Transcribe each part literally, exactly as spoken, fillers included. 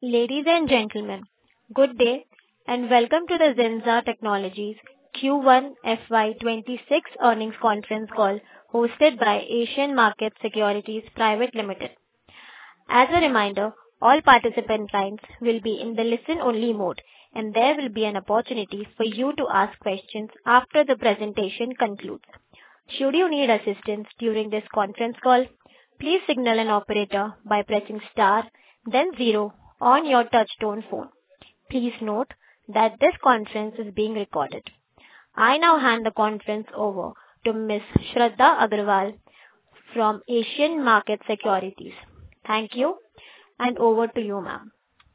Ladies and gentlemen, good day and welcome to the Zensar Technologies Q one F Y twenty-six earnings conference call hosted by Asian Markets Securities Private Limited. As a reminder, all participant lines will be in the listen-only mode, and there will be an opportunity for you to ask questions after the presentation concludes. Should you need assistance during this conference call, please signal an operator by pressing star, then zero on your touch-tone phone. Please note that this conference is being recorded. I now hand the conference over to Miss Shraddha Agrawal from Asian Markets Securities. Thank you, and over to you, ma'am.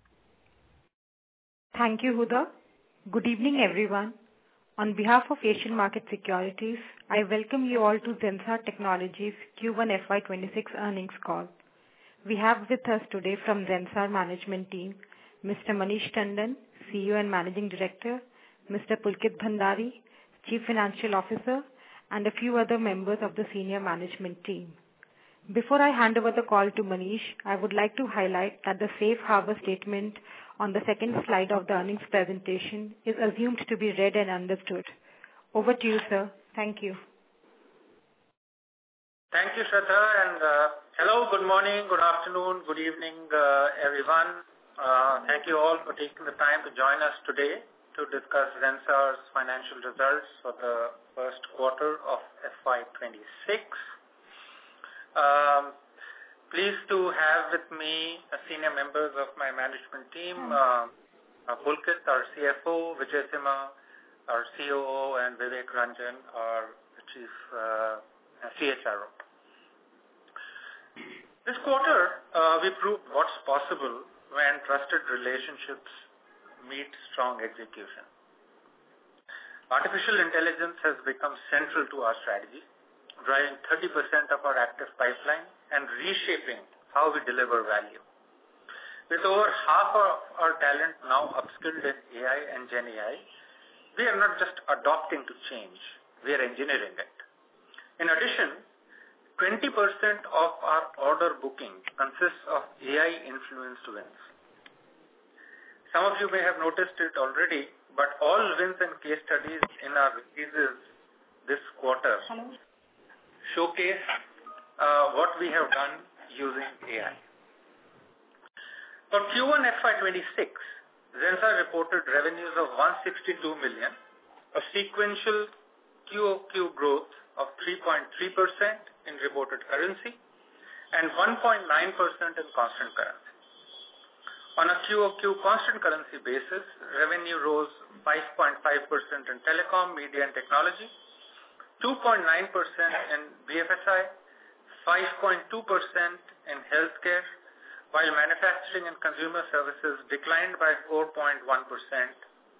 Thank you, Huda. Good evening, everyone. On behalf of Asian Market Securities, I welcome you all to Zensar Technologies Q one F Y twenty-six earnings call. We have with us today from Zensar management team, Mister Manish Tandon, C E O and Managing Director, Mister Pulkit Bhandari, Chief Financial Officer, and a few other members of the senior management team. Before I hand over the call to Manish, I would like to highlight that the safe harbor statement on the second slide of the earnings presentation is assumed to be read and understood. Over to you, sir. Thank you. Thank you, Shraddha, and uh, hello, good morning, good afternoon, good evening, uh, everyone. Uh, thank you all for taking the time to join us today to discuss Zensar's financial results for the first quarter of F Y twenty-six. Um, pleased to have with me uh, senior members of my management team, uh, uh, Pulkit, our C F O, Vijay Sima, our C O O, and Vivek Ranjan, our Chief uh, C H R O. This quarter, uh, we proved what's possible when trusted relationships meet strong execution. Artificial intelligence has become central to our strategy, driving thirty percent of our active pipeline and reshaping how we deliver value. With over half of our talent now upskilled in A I and Gen A I, we are not just adopting to change, we are engineering it. In addition, twenty percent of our order booking consists of A I-influenced wins. Some of you may have noticed it already, but all wins and case studies in our releases this quarter Hello. showcase uh, what we have done using A I. For Q one F Y twenty-six, Zensar reported revenues of one hundred sixty-two million dollars, a sequential Q O Q growth of three point three percent in reported currency and one point nine percent in constant currency. On a Q O Q constant currency basis, revenue rose five point five percent in telecom, media and technology, two point nine percent in B F S I, five point two percent in healthcare, while manufacturing and consumer services declined by four point one percent.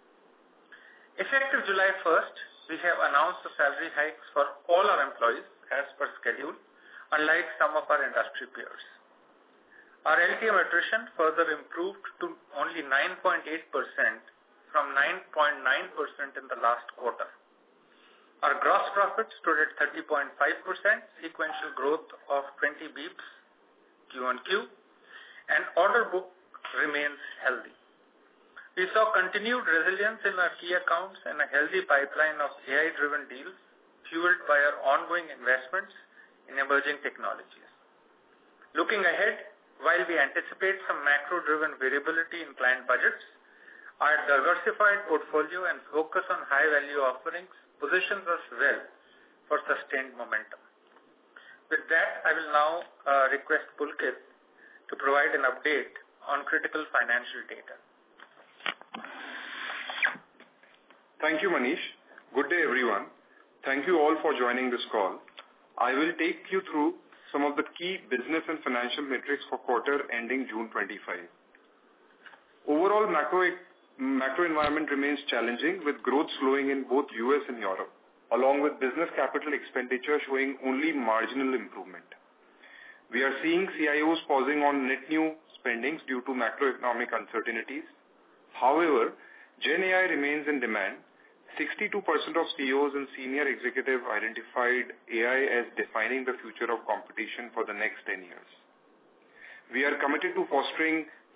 Effective July first, we have announced the salary hikes for all our employees as per schedule, unlike some of our industry peers. Our L T M attrition further improved to only nine point eight percent from nine point nine percent in the last quarter. Our gross profit stood at thirty point five percent, sequential growth of twenty basis points Q on Q, and order book remains healthy. We saw continued resilience in our key accounts and a healthy pipeline of A I-driven deals fueled by our ongoing investments in emerging technologies. Looking ahead, while we anticipate some macro-driven variability in client budgets, our diversified portfolio and focus on high-value offerings positions us well for sustained momentum. With that, I will now uh, request Pulkit to provide an update on critical financial data. Thank you, Manish. Good day, everyone. Thank you all for joining this call. I will take you through some of the key business and financial metrics for quarter ending June twenty-fifth. Overall, macro, macro environment remains challenging with growth slowing in both U S and Europe, along with business capital expenditure showing only marginal improvement. We are seeing C I Os pausing on net new spendings due to macroeconomic uncertainties. However, Gen A I remains in demand. sixty-two percent of C E Os and senior executives identified A I as defining the future of competition for the next ten years. We are committed to fostering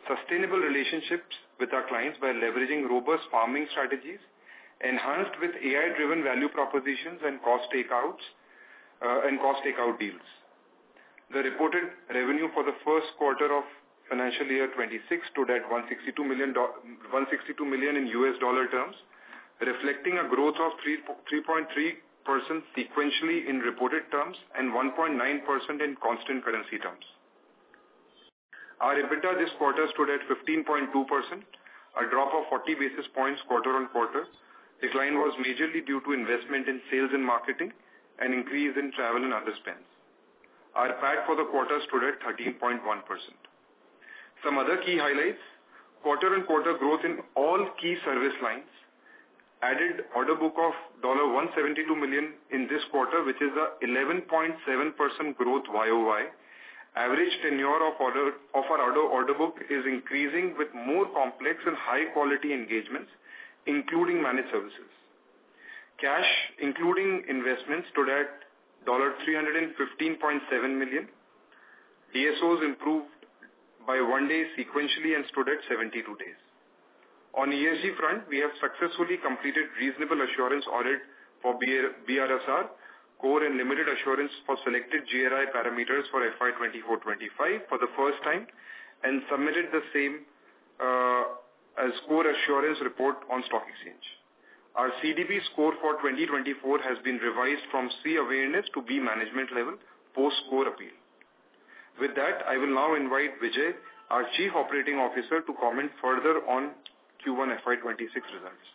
sustainable relationships with our clients by leveraging robust farming strategies, enhanced with A I-driven value propositions and cost takeouts uh, and cost takeout deals. The reported revenue for the first quarter of financial year twenty-six stood at one hundred sixty-two million, one hundred sixty-two million in U S dollar terms, reflecting a growth of three point three percent sequentially in reported terms and one point nine percent in constant currency terms. Our EBITDA this quarter stood at fifteen point two percent, a drop of forty basis points quarter on quarter. Decline was majorly due to investment in sales and marketing and increase in travel and other spends. Our P A T for the quarter stood at thirteen point one percent. Some other key highlights: quarter-on-quarter growth in all key service lines, added order book of one hundred seventy-two million dollars in this quarter, which is a eleven point seven percent growth Y O Y. Average tenure of, order, of our order, order book is increasing with more complex and high-quality engagements, including managed services. Cash, including investments, stood at three hundred fifteen point seven million dollars. D S Os improved by one day sequentially and stood at seventy-two days. On E S G front, we have successfully completed reasonable assurance audit for B R S R, core and limited assurance for selected G R I parameters for F Y twenty-four twenty-five for the first time and submitted the same uh, as core assurance report on stock exchange. Our C D P score for twenty twenty-four has been revised from C awareness to B management level post-core appeal. With that, I will now invite Vijay, our Chief Operating Officer, to comment further on Q one F Y twenty-six results.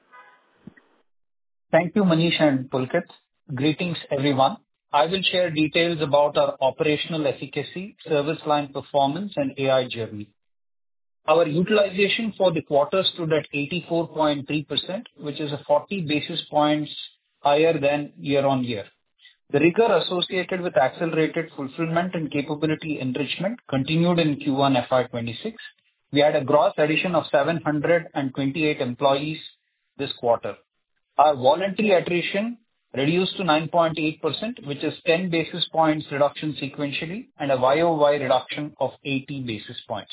Thank you, Manish and Pulkit. Greetings, everyone. I will share details about our operational efficacy, service line performance, and A I journey. Our utilization for the quarter stood at eighty-four point three percent, which is a forty basis points higher than year-on-year. The rigor associated with accelerated fulfillment and capability enrichment continued in Q one F Y twenty-six. We had a gross addition of seven hundred twenty-eight employees this quarter. Our voluntary attrition reduced to nine point eight percent, which is ten basis points reduction sequentially and a Y O Y reduction of eighty basis points.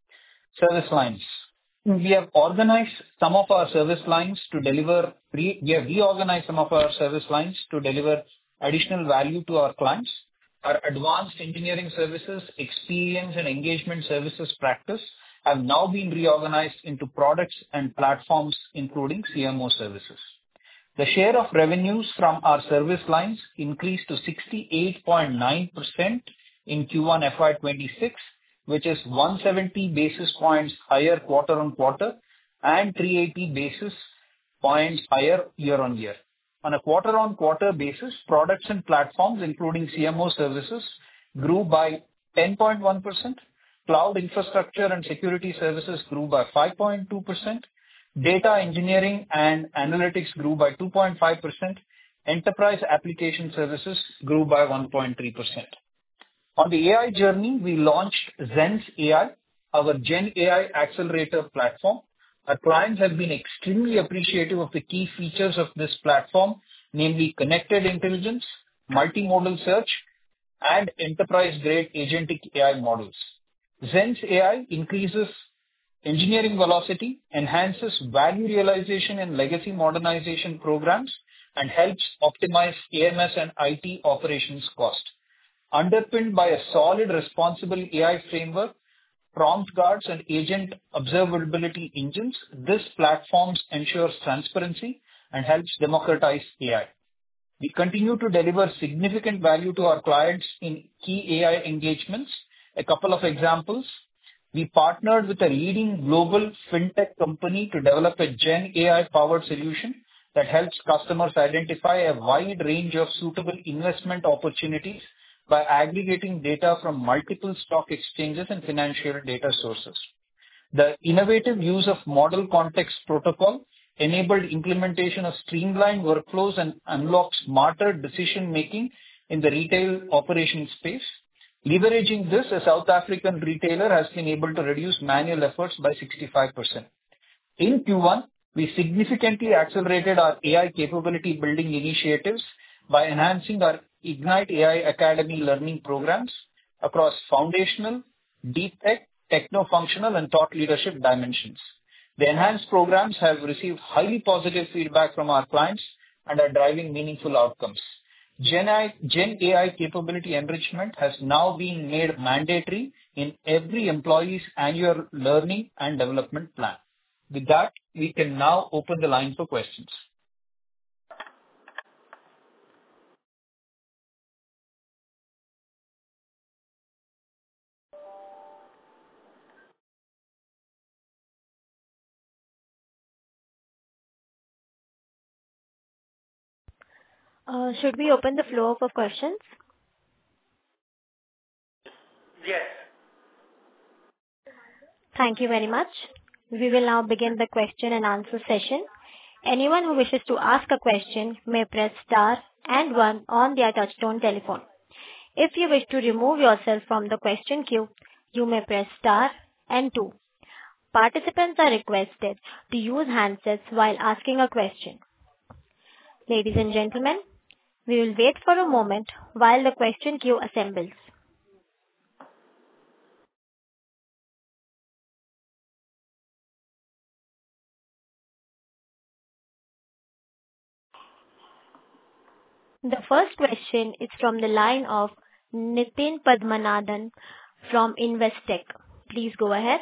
Service lines. We have organized some of our service lines to deliver, we have reorganized some of our service lines to deliver additional value to our clients. Our advanced engineering services, experience and engagement services practice have now been reorganized into products and platforms, including C M O services. The share of revenues from our service lines increased to sixty-eight point nine percent in Q one F Y twenty-six, which is one hundred seventy basis points higher quarter on quarter and three hundred eighty basis points higher year on year. On a quarter on quarter basis, products and platforms, including C M O services, grew by ten point one percent. Cloud infrastructure and security services grew by five point two percent. Data engineering and analytics grew by two point five percent. Enterprise application services grew by one point three percent. On the A I journey, we launched Zen's A I, our Gen A I accelerator platform. Our clients have been extremely appreciative of the key features of this platform, namely connected intelligence, multimodal search, and enterprise-grade agentic A I models. Zen's A I increases engineering velocity, enhances value realization in legacy modernization programs, and helps optimize A M S and I T operations cost. Underpinned by a solid responsible A I framework, prompt guards, and agent observability engines, this platform ensures transparency and helps democratize A I. We continue to deliver significant value to our clients in key A I engagements. A couple of examples. We partnered with a leading global fintech company to develop a Gen A I-powered solution that helps customers identify a wide range of suitable investment opportunities by aggregating data from multiple stock exchanges and financial data sources. The innovative use of Model Context Protocol enabled implementation of streamlined workflows and unlocked smarter decision-making in the retail operation space. Leveraging this, a South African retailer has been able to reduce manual efforts by sixty-five percent. In Q one, we significantly accelerated our A I capability building initiatives by enhancing our Ignite A I Academy learning programs across foundational, deep tech, techno-functional, and thought leadership dimensions. The enhanced programs have received highly positive feedback from our clients and are driving meaningful outcomes. Gen A I capability enrichment has now been made mandatory in every employee's annual learning and development plan. With that, we can now open the line for questions. Uh, should we open the floor for questions? Yes. Thank you very much. We will now begin the question and answer session. Anyone who wishes to ask a question may press star and one on their touchtone telephone. If you wish to remove yourself from the question queue, you may press star and two. Participants are requested to use handsets while asking a question. Ladies and gentlemen, we will wait for a moment while the question queue assembles. The first question is from the line of Nitin Padmanabhan from Investec. Please go ahead.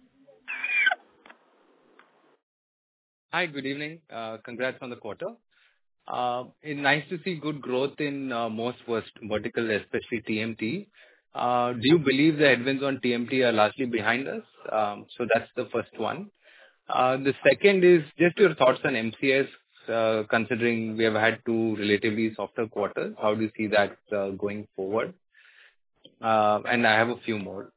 Hi, good evening. Uh, congrats on the quarter. Uh, it's nice to see good growth in uh, most verticals, especially T M T. Uh, do you believe the headwinds on T M T are largely behind us? Um, so that's the first one. Uh, the second is just your thoughts on M C S, uh, considering we have had two relatively softer quarters. How do you see that uh, going forward? Uh, and I have a few more.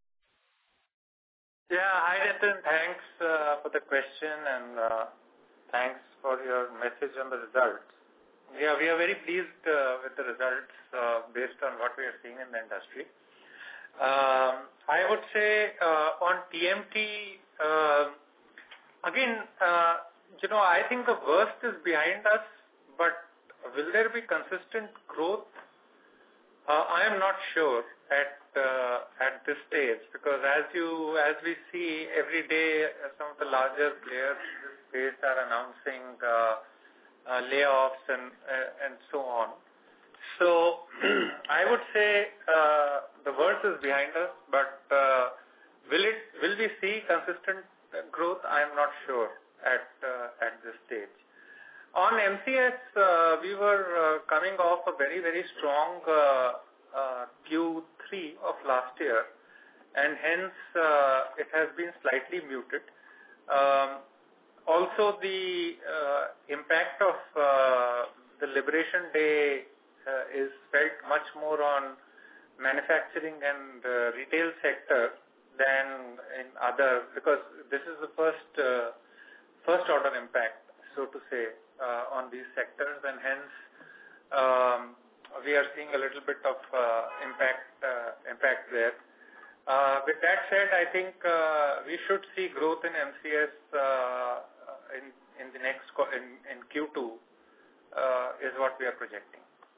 Yeah, hi Nitin. Thanks uh, for the question and uh, thanks for your message on the results. Yeah, we are very pleased uh, with the results uh, based on what we are seeing in the industry. Um, I would say uh, on T M T, uh, again, uh, you know, I think the worst is behind us, but will there be consistent growth? Uh, I am not sure at uh, at this stage, because as you as we see every day, uh, some of the larger players in this space are announcing uh, uh, layoffs and uh, and so on. So I would say uh, the worst is behind us, but uh, will it will we see consistent growth? I am not sure at uh, at this stage. On M C S, uh, we were uh, coming off a very very strong uh, uh, Q three of last year, and hence uh, it has been slightly muted. Um, also, the uh, impact of uh, the Liberation Day uh, is felt much more on manufacturing and uh, retail sector than in other, because this is the first uh, first order impact, so to say, uh, on these sectors, and hence um, we are seeing a little bit of uh, impact uh, impact there. Uh, with that said, I think uh, we should see growth in M C S uh, in in the next co- in, in Q two uh, is what we are projecting.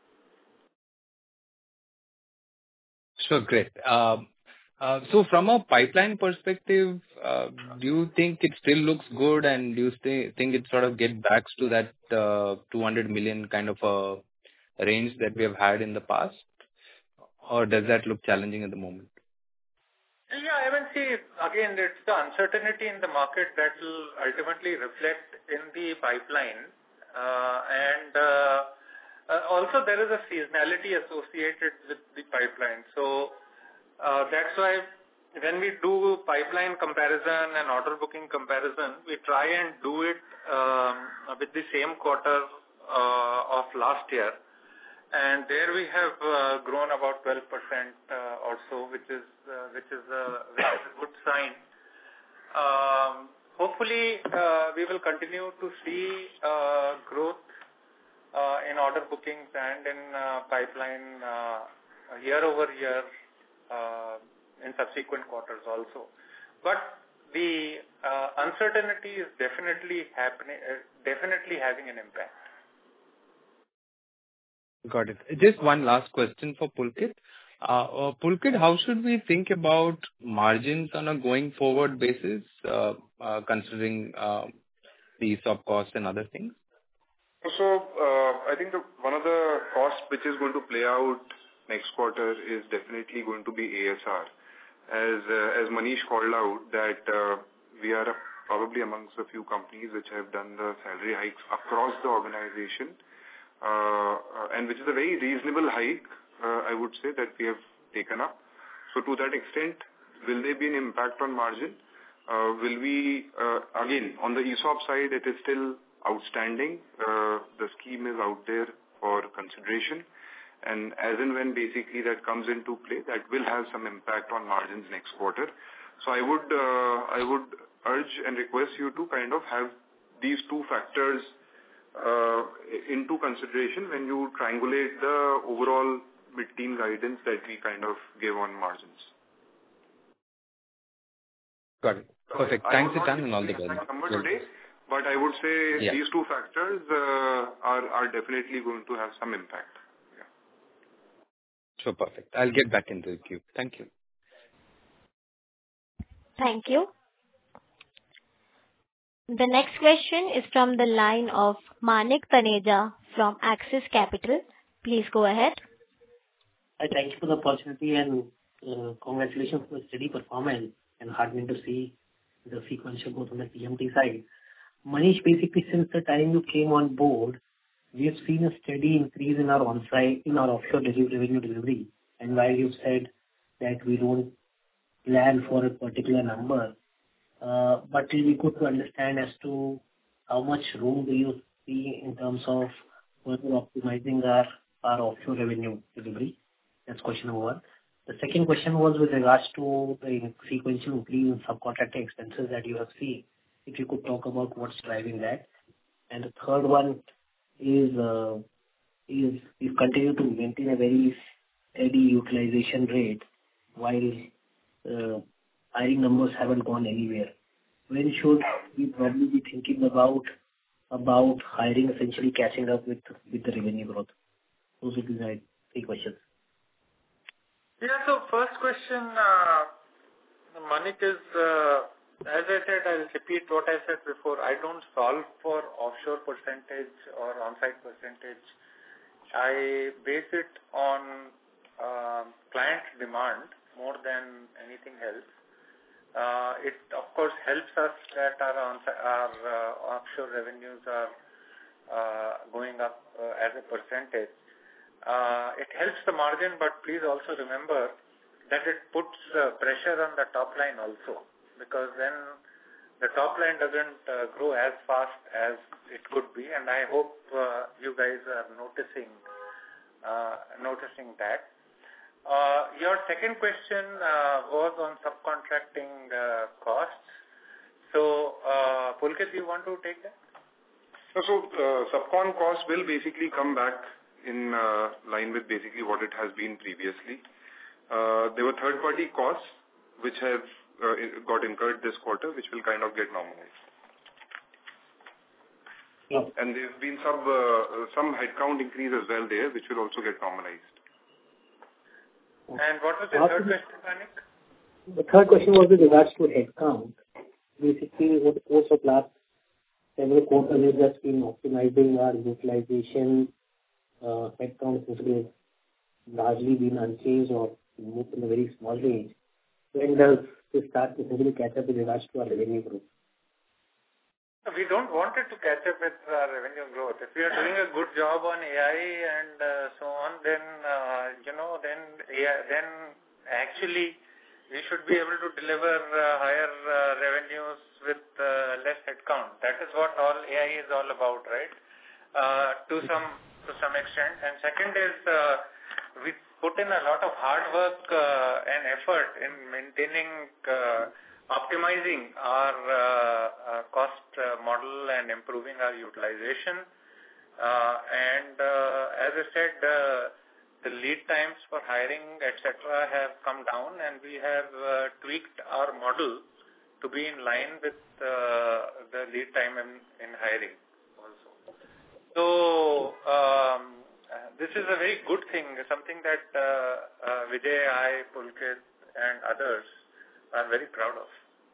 Sure, great. Um, uh, so from a pipeline perspective, uh, do you think it still looks good, and do you stay, think it sort of get back to that uh, two hundred million kind of a range that we have had in the past, or does that look challenging at the moment? Yeah, I mean, see, again, it's the uncertainty in the market that will ultimately reflect in the pipeline. Uh, and uh, uh, also there is a seasonality associated with the pipeline. So uh, that's why when we do pipeline comparison and order booking comparison, we try and do it um, with the same quarter uh, of last year. And there we have uh, grown about twelve percent uh, or so, which is uh, which is a, which is a good sign. Um, hopefully, uh, we will continue to see uh, growth uh, in order bookings and in uh, pipeline uh, year over year uh, in subsequent quarters also. But the uh, uncertainty is definitely happening, uh, definitely having an impact. Got it. Just one last question for Pulkit. Uh, uh, Pulkit, how should we think about margins on a going forward basis, uh, uh, considering uh, the E S O P costs and other things? So, uh, I think the, one of the costs which is going to play out next quarter is definitely going to be A S R. As uh, as Manish called out that uh, we are probably amongst a few companies which have done the salary hikes across the organization, uh, and which is a very reasonable hike, uh, I would say, that we have taken up. So to that extent, will there be an impact on margin? Uh, will we, uh, again, on the E S O P side, it is still outstanding. Uh, the scheme is out there for consideration. And as and when basically that comes into play, that will have some impact on margins next quarter. So I would, uh, I would urge and request you to kind of have these two factors uh, into consideration when you triangulate the overall mid-teen guidance that we kind of give on margins. Got it. Perfect. I Thanks, would not Itan, and all the give best. that number today, but I would say Yeah. these two factors uh, are, are definitely going to have some impact. Sure, perfect. I'll get back into the queue. Thank you. Thank you. The next question is from the line of Manik Taneja from Axis Capital. Please go ahead. I thank you for the opportunity and uh, congratulations for the steady performance and heartening to see the sequential growth on the T M T side. Manish, basically since the time you came on board, we have seen a steady increase in our on-site, in our offshore delivery, revenue delivery. And while you've said that we don't plan for a particular number, uh, but it will be good to understand as to how much room do you see in terms of further optimizing our, our offshore revenue delivery. That's question number one. The second question was with regards to the sequential increase in subcontracting expenses that you have seen. If you could talk about what's driving that. And the third one is uh, is we continue to maintain a very steady utilization rate while uh, hiring numbers haven't gone anywhere. When should we probably be thinking about about hiring essentially catching up with with the revenue growth? Those would be my three questions. Yeah, so first question, uh, Manik, is, uh, as I said, I'll repeat what I said before. I don't solve for offshore percentage or on-site percentage. I base it on uh, client demand more than anything else. Uh, it, of course, helps us that our, on our uh, offshore revenues are uh, going up uh, as a percentage. Uh, it helps the margin, but please also remember that it puts uh, pressure on the top line also, because then the top line doesn't uh, grow as fast as it could be, and I hope uh, you guys are noticing uh, noticing that. Uh, your second question uh, was on subcontracting uh, costs. So, uh, Pulkit, do you want to take that? So, uh, subcon costs will basically come back in uh, line with basically what it has been previously. Uh, there were third-party costs which have uh, got incurred this quarter, which will kind of get normalized. Yeah. And there have been some, uh, some headcount increase as well there, which will also get normalized. And what was the third question, Manik? The third question was with regards to headcount. Basically, over the course of last several quarters, we've just been optimizing our utilization. Uh, headcount has been largely been unchanged or moved in a very small range. When does this start to essentially catch up with regards to our revenue growth? We don't want it to catch up with our revenue growth. If we are doing a good job on A I and uh, so on, then, uh, you know, then A I, then actually we should be able to deliver uh, higher uh, revenues with uh, less headcount. That is what all A I is all about, right? Uh, to some to some extent. And second is uh, we put in a lot of hard work uh, and effort in maintaining, uh, optimizing our uh, uh, cost uh, model and improving our utilization. Uh, and uh, as I said, uh, the lead times for hiring, et cetera, have come down, and we have uh, tweaked our model to be in line with uh, the lead time in, in hiring also. So um, this is a very good thing, something that uh, uh, Vijay, I, Pulkit, and others are very proud of.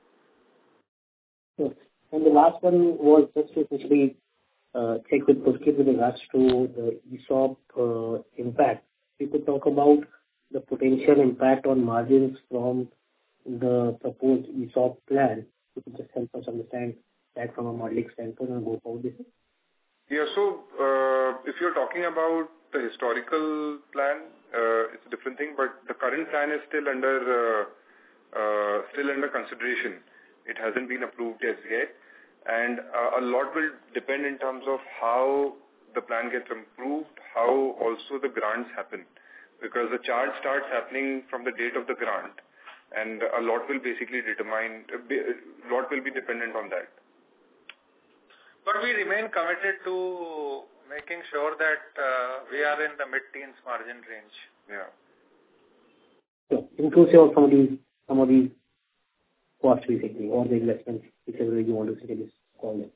Yes. And the last one was just to essentially uh, check with Pulkit with regards to the ESOP uh, impact. We could talk about the potential impact on margins from the proposed ESOP plan. You could just help us understand that from a modeling standpoint and go forward basis. Yeah, so uh, if you're talking about the historical plan, uh, it's a different thing, but the current plan is still under uh, uh, still under consideration. It hasn't been approved as yet, and uh, a lot will depend in terms of how the plan gets approved, how also the grants happen, because the charge starts happening from the date of the grant, and a lot will basically determine, a lot will be dependent on that. But we remain committed to making sure that uh, we are in the mid-teens margin range. Yeah. So, inclusive of some of these, some of these costs basically, or the investments, whichever you want to say this call them.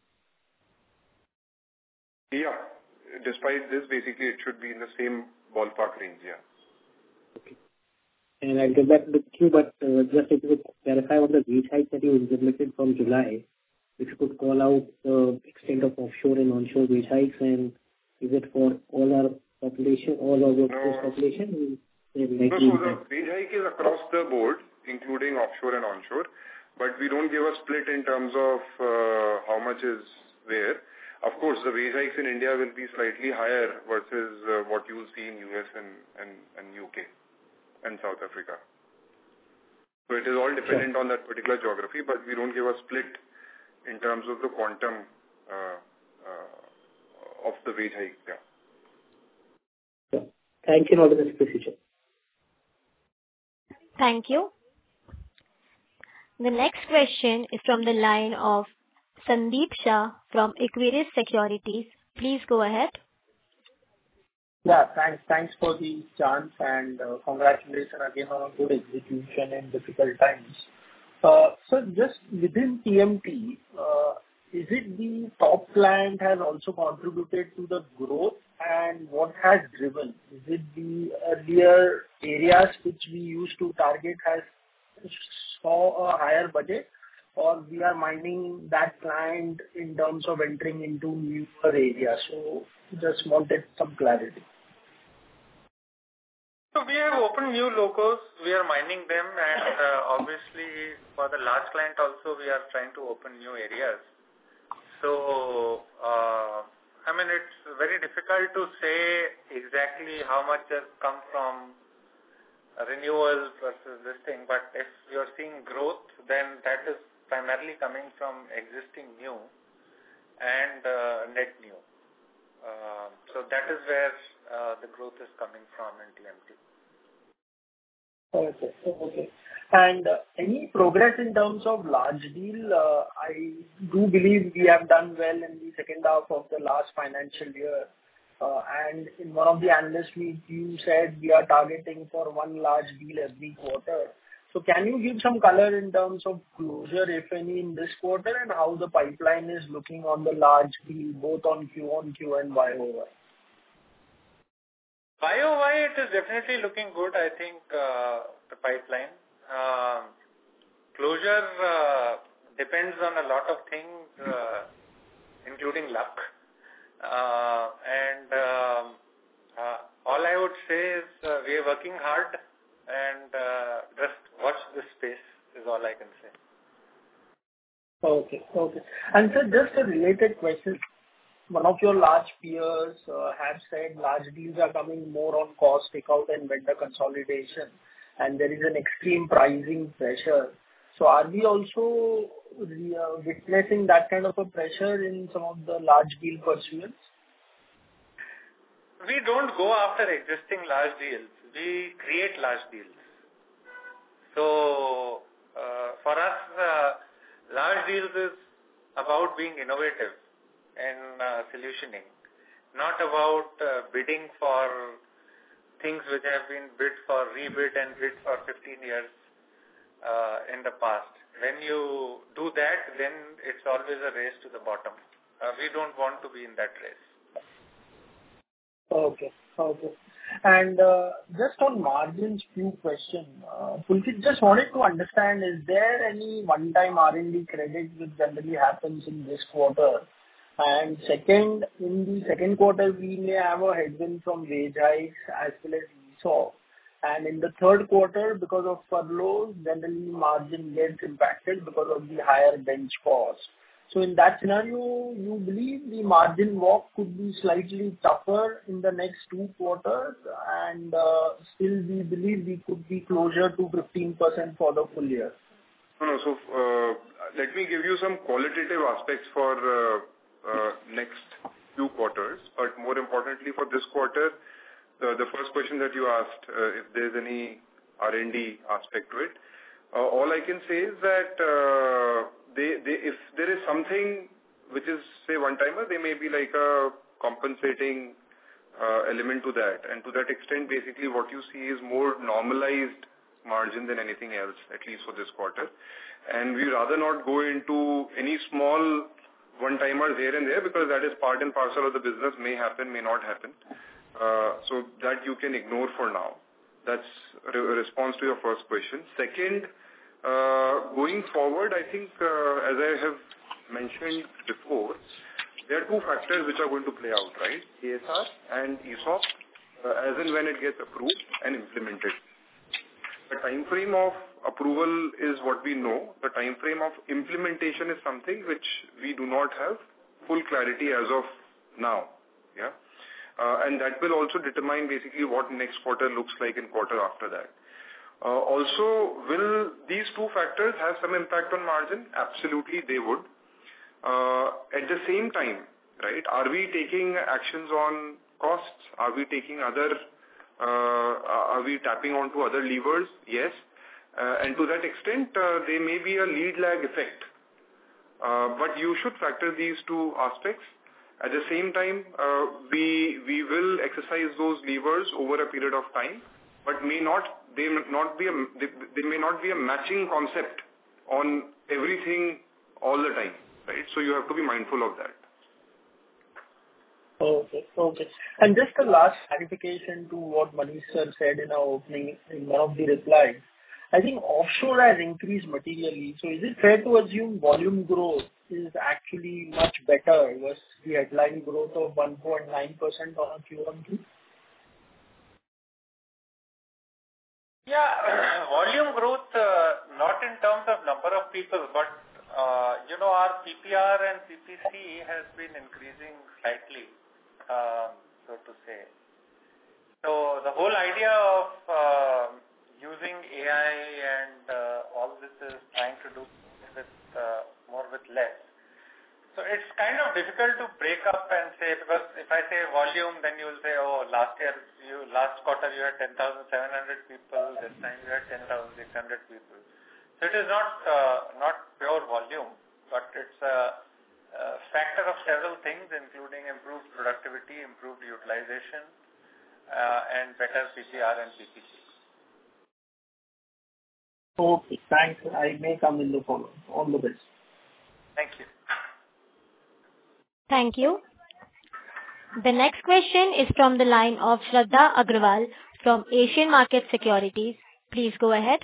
Yeah. Despite this, basically, it should be in the same ballpark range, yeah. Okay. And I'll get back to the queue, but uh, just if you could clarify on the wage hike that you implemented from July, if you could call out the extent of offshore and onshore wage hikes, and is it for all our population, all our workforce no. population? No, so the wage hike is across the board, including offshore and onshore, but we don't give a split in terms of uh, how much is where. Of course, the wage hikes in India will be slightly higher versus uh, what you will see in U S and, and, and U K and South Africa. So it is all dependent sure. on that particular geography, but we don't give a split in terms of the quantum uh, uh, of the wage hike. Yeah. Sure. Thank you, all the best for the future. Thank you. The next question is from the line of Sandeep Shah from Equirus Securities. Please go ahead. Yeah, thanks. Thanks for the chance and uh, congratulations again on a good execution in difficult times. Uh, so just within T M T, uh, is it the top client has also contributed to the growth, and what has driven? Is it the earlier areas which we used to target has saw a higher budget, or we are mining that client in terms of entering into newer areas? So just wanted some clarity. So we have opened new logos, we are mining them, and uh, obviously for the large client also we are trying to open new areas. So, uh, I mean, it's very difficult to say exactly how much has come from renewals versus this thing, but if you're seeing growth, then that is primarily coming from existing new and uh, net new. Uh, so that is where uh, the growth is coming from in T M T. Okay. Okay. And uh, any progress in terms of large deal? Uh, I do believe we have done well in the second half of the last financial year. Uh, and in one of the analyst meets, you said we are targeting for one large deal every quarter. So can you give some color in terms of closure, if any, in this quarter, and how the pipeline is looking on the large deal, both on Q on Q and Y O Y? Y O Y, it is definitely looking good, I think, uh, the pipeline. Uh, closure uh, depends on a lot of things, uh, including luck. Uh, and um, uh, all I would say is uh, we are working hard, and uh, just watch this space is all I can say. Okay. Okay. And sir, just a related question. One of your large peers uh, have said large deals are coming more on cost takeout and vendor consolidation, and there is an extreme pricing pressure. So are we also uh, witnessing that kind of a pressure in some of the large deal pursuits? We don't go after existing large deals. We create large deals. So uh, for us, uh, large deals is about being innovative in uh, solutioning, not about uh, bidding for things which have been bid for, rebid and bid for fifteen years uh, in the past. When you do that, then it's always a race to the bottom. Uh, we don't want to be in that race. Okay. Okay. And uh, just on margins, few questions. Uh, Pulkit, just wanted to understand, is there any one-time R and D credit which generally happens in this quarter? And second, in the second quarter, we may have a headwind from wage hikes as well as E S O P. And in the third quarter, because of furloughs, generally margin gets impacted because of the higher bench cost. So in that scenario, you believe the margin walk could be slightly tougher in the next two quarters, and uh, still we believe we could be closer to fifteen percent for the full year? No, no. So uh, let me give you some qualitative aspects for uh, uh, next few quarters, but more importantly for this quarter, the, the first question that you asked, uh, if there's any R and D aspect to it, uh, all I can say is that uh, they, they, if there is something which is, say, one-timer, they may be like a compensating uh, element to that. And to that extent, basically what you see is more normalized margin than anything else, at least for this quarter. And we rather not go into any small one-timers here and there, because that is part and parcel of the business, may happen, may not happen. Uh, so that you can ignore for now. That's a response to your first question. Second, uh, going forward, I think, uh, as I have mentioned before, there are two factors which are going to play out, right? A S R and E S O P, uh, as and when it gets approved and implemented. The time frame of approval is what we know. The time frame of implementation is something which we do not have full clarity as of now. Yeah. Uh, and that will also determine basically what next quarter looks like in quarter after that. Uh, also, will these two factors have some impact on margin? Absolutely, they would. Uh, at the same time, right, are we taking actions on costs? Are we taking other, uh, are we tapping onto other levers? Yes. Uh, and to that extent, uh, there may be a lead lag effect. Uh, but you should factor these two aspects. At the same time, uh, we we will exercise those levers over a period of time, but may not they may not be a they, they may not be a matching concept on everything all the time, right? So you have to be mindful of that. Okay, okay. And just a last clarification to what Manish sir said in our opening, in one of the replies. I think offshore has increased materially. So is it fair to assume volume growth is actually much better versus the headline growth of one point nine percent on a Q on Q? Yeah, volume growth, uh, not in terms of number of people, but, uh, you know, our P P R and P P C has been increasing slightly, uh, so to say. So the whole idea of uh, using A I and uh, all this is trying to do with uh, more with less. So it's kind of difficult to break up and say, because if I say volume, then you will say, oh, last year, you last quarter you had ten thousand seven hundred people, this time you had ten thousand six hundred people. So it is not uh, not pure volume, but it's a, a factor of several things, including improved productivity, improved utilization, uh, and better P P R and P P C. Okay, thanks. I may come in the follow-up. All the best. Thank you. Thank you. The next question is from the line of Shraddha Agrawal from Asian Market Securities. Please go ahead.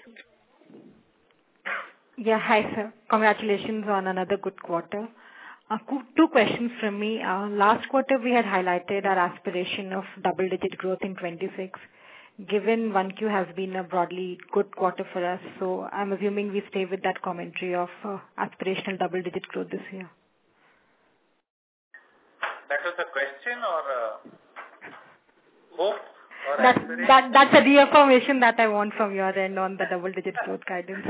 Yeah, hi sir. Congratulations on another good quarter. Uh, two questions from me. Uh, last quarter we had highlighted our aspiration of double-digit growth in twenty-six. Given one Q has been a broadly good quarter for us, so I'm assuming we stay with that commentary of uh, aspirational double-digit growth this year. That was a question or a hope? Or that, that, that's a reaffirmation that I want from your end on the double-digit growth guidance.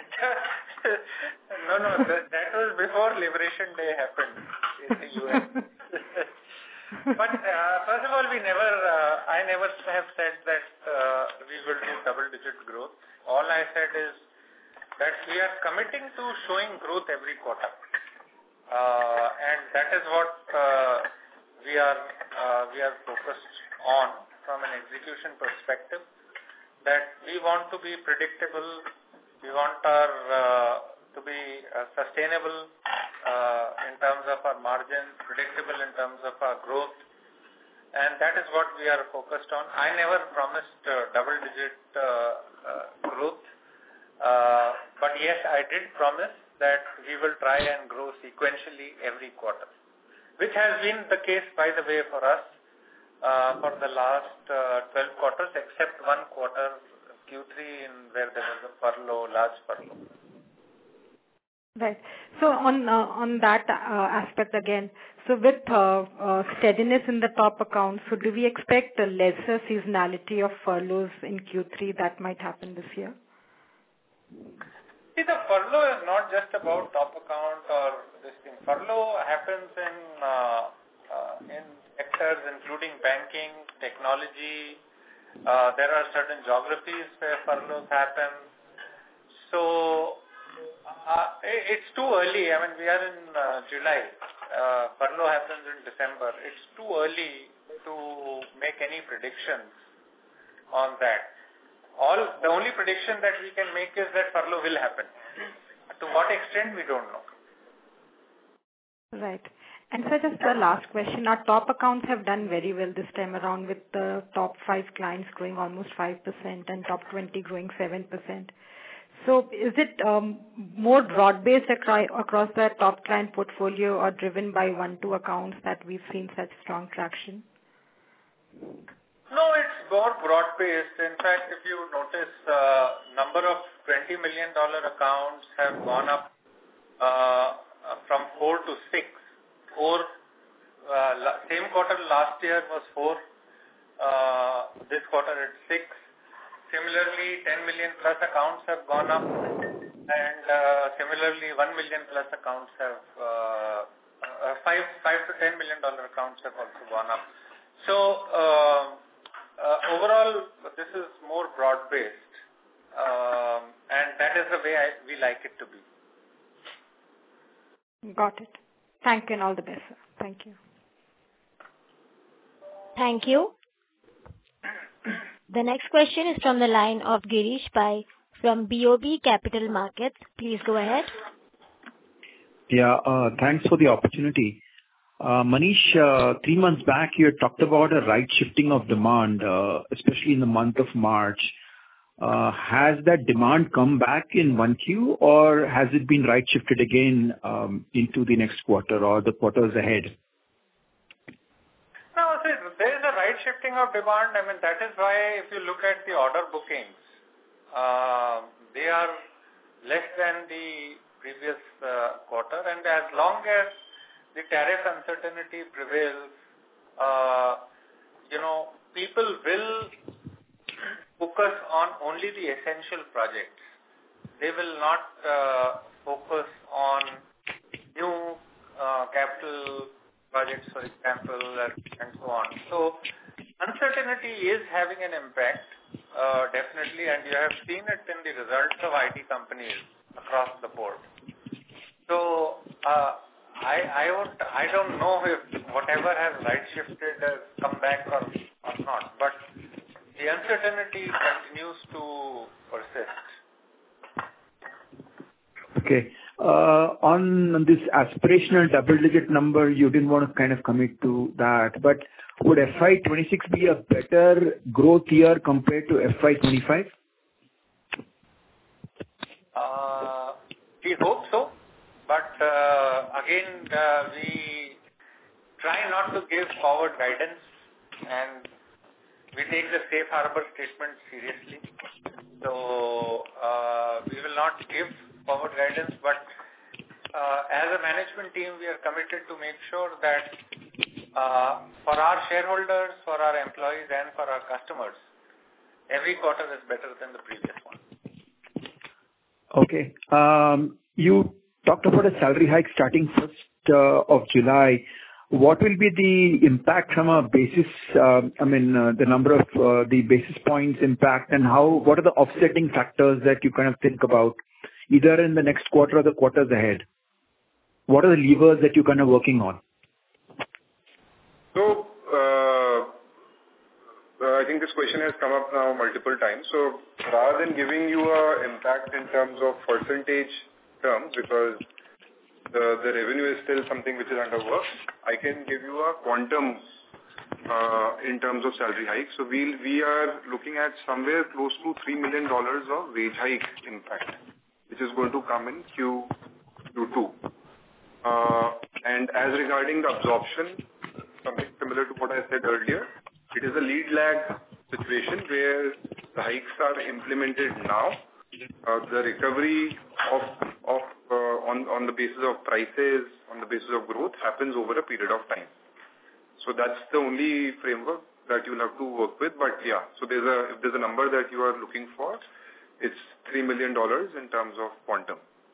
no, no, that, that was before Liberation Day happened in the U S But uh, first of all, we never, uh, I never have said that uh, we will do double-digit growth. All I said is that we are committing to showing growth every quarter. Uh, and that is what uh, we are uh, we are focused on from an execution perspective, that we want to be predictable, we want our uh, to be uh, sustainable uh, in terms of our margins, predictable in terms of our growth, and that is what we are focused on. I never promised uh, double-digit uh, uh, growth, uh, but yes, I did promise that we will try and grow sequentially every quarter, which has been the case, by the way, for us uh, for the last uh, twelve quarters, except one quarter, Q three, in where there was a furlough, large furlough. Right. So on uh, on that uh, aspect again, so with uh, uh, steadiness in the top accounts, so do we expect a lesser seasonality of furloughs in Q three that might happen this year? See, the furlough is not just about top account or this thing. Furlough happens in uh, uh, in sectors including banking, technology. Uh, there are certain geographies where furloughs happen. So uh, it's too early. I mean, we are in uh, July. Uh, furlough happens in December. It's too early to make any predictions on that. All the only prediction that we can make is that furlough will happen. To what extent, we don't know. Right. And so just the last question. Our top accounts have done very well this time around, with the top five clients growing almost five percent and top twenty growing seven percent. So is it um, more broad-based across, across the top client portfolio, or driven by one, two accounts that we've seen such strong traction? No, it's more broad-based. In fact, if you notice, uh, number of twenty million dollars accounts have gone up uh, from four to six. Four, uh, la- same quarter last year was four. Uh, this quarter it's six. Similarly, ten million plus accounts have gone up, and uh, similarly, one million plus accounts have uh, uh, five five to ten million dollar accounts have also gone up. So uh, uh, overall, this is more broad-based, um, and that is the way I, we like it to be. Got it. Thank you, and all the best, sir. Thank you. Thank you. The next question is from the line of Girish Pai from B O B Capital Markets. Please go ahead. Yeah, uh, thanks for the opportunity. Uh, Manish, uh, three months back, you had talked about a right shifting of demand, uh, especially in the month of March. Uh, has that demand come back in one Q, or has it been right shifted again um, into the next quarter or the quarters ahead? No, see, there is a right shifting of demand. I mean, that is why if you look at the order bookings, uh, they are less than the previous uh, quarter. And as long as the tariff uncertainty prevails, uh, you know, people will focus on only the essential projects. They will not uh, focus on new uh, capital projects, for example, and so on. So uncertainty is having an impact, uh, definitely, and you have seen it in the results of I T companies across the board. So uh, I, I, would, I don't know if whatever has right shifted has come back or, or not, but the uncertainty continues to persist. Okay. Uh, on this aspirational double-digit number, you didn't want to kind of commit to that, but would F Y twenty-six be a better growth year compared to F Y twenty-five? Uh, we hope so, but uh, again, uh, we try not to give forward guidance, and we take the safe harbor statement seriously. So uh, we will not give forward guidance, but uh, as a management team, we are committed to make sure that uh, for our shareholders, for our employees, and for our customers, every quarter is better than the previous one. Okay. Um, you talked about a salary hike starting first uh, of July. What will be the impact from a basis, uh, I mean, uh, the number of uh, the basis points impact, and how, what are the offsetting factors that you kind of think about, either in the next quarter or the quarters ahead? What are the levers that you're kind of working on? So, uh, uh, I think this question has come up now multiple times. So, rather than giving you an impact in terms of percentage terms, because the, the revenue is still something which is under work, I can give you a quantum uh, in terms of salary hikes. So we we are looking at somewhere close to three million dollars of wage hike impact, which is going to come in Q Q2. Uh, and as regarding the absorption, something similar to what I said earlier, it is a lead lag situation where the hikes are implemented now. Uh, the recovery of of uh, on on the basis of prices, on the basis of growth, happens over a period of time. So that's the only framework that you'll have to work with. But yeah, so there's a if there's a number that you are looking for, it's three million dollars in terms of quantum.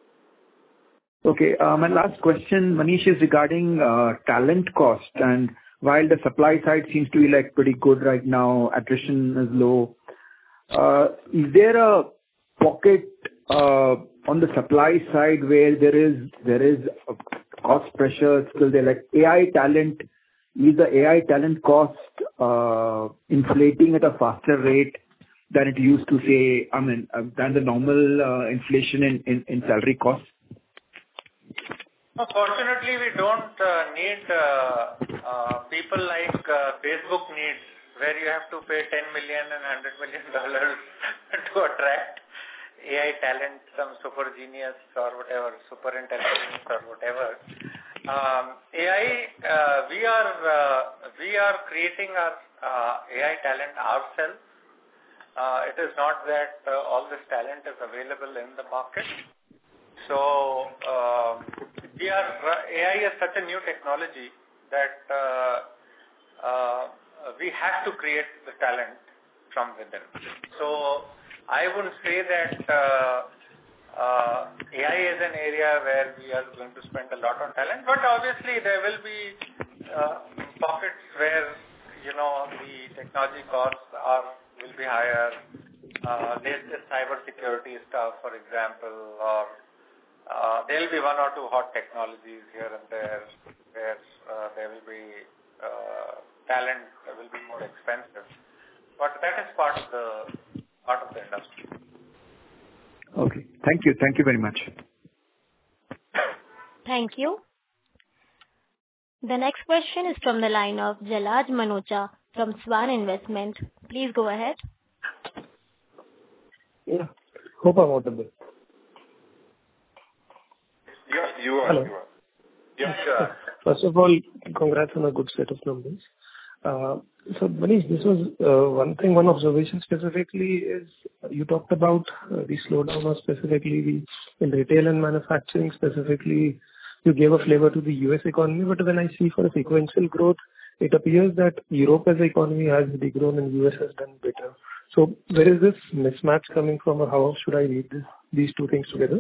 Okay. Uh, my last question, Manish, is regarding uh, talent cost. And while the supply side seems to be like pretty good right now, attrition is low. Uh, is there a pocket uh, on the supply side where there is there is a cost pressure still there? Like A I talent, is the A I talent cost uh, inflating at a faster rate than it used to, say, I mean, uh, than the normal uh, inflation in, in, in salary costs? No, fortunately, we don't uh, need uh, uh, people like uh, Facebook needs, where you have to pay ten million and one hundred million dollars to attract A I talent, some super genius or whatever, super intelligence or whatever. Um, A I, uh, we are uh, we are creating our uh, A I talent ourselves. Uh, it is not that uh, all this talent is available in the market. So uh, we are A I is such a new technology that uh, uh, we have to create the talent from within. So I would say that uh, uh, A I is an area where we are going to spend a lot on talent, but obviously there will be uh, pockets where, you know, the technology costs are will be higher. Uh, there's the cyber security stuff, for example, or Uh, there will be one or two hot technologies here and there where uh, there will be uh, talent that will be more expensive. But that is part of the part of the industry. Okay. Thank you. Thank you very much. Thank you. The next question is from the line of Jalaj Manocha from Swan Investment. Please go ahead. Yeah. Hope I'm audible. Yeah, you are. Hello. You are. Yeah, sure. First of all, congrats on a good set of numbers. Uh, so, Manish, this was uh, one thing, one observation specifically is you talked about uh, the slowdown or specifically the, in retail and manufacturing specifically. You gave a flavor to the U S economy, but when I see for a sequential growth, it appears that Europe as an economy has degrown and U S has done better. So, where is this mismatch coming from, or how should I read this, these two things together?